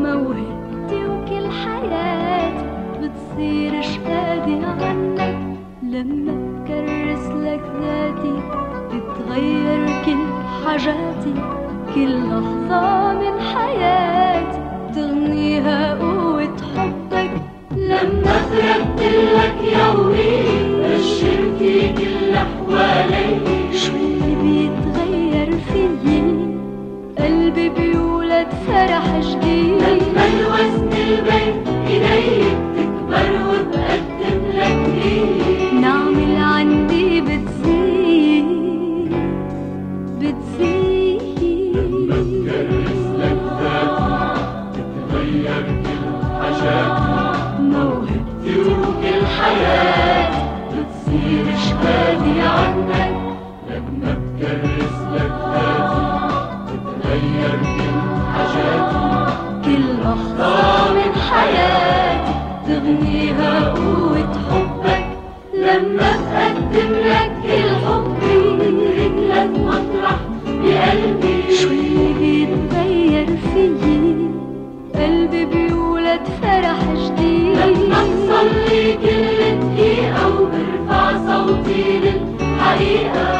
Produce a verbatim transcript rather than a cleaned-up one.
موهبتي وكل حياتي بتصير شهادة عنك. لما بكرس لك ذاتي بتغير كل حاجاتي. كل لحظة من حياتي تغنيها قوة حبك. لما ترتلك يومي بشر في كل حوالي. شو اللي بيتغير فيي؟ قلبي بيولد فرح جديد. لما الوزن البين إيدي بتكبر وبقدم لك إيد. نعمل عندي بتزيد بتزيد. لما بكرس لك ذاتي بتغير كل حاجاتي. موهبتي وكل حياتي بتصير شهادة عنك. لما بكرس لك ذاتي بتغير كل حاجاتي. كل لحظة من حياتي تغنيها قوة حبك. لما بقدم لك كل حبي بترك لك مطرح بقلبي. شو اللي بيتغير فيي؟ قلبي بيولد فرح جديد. لما بصلي كل دقيقة وبرفع صوتي للحقيقة.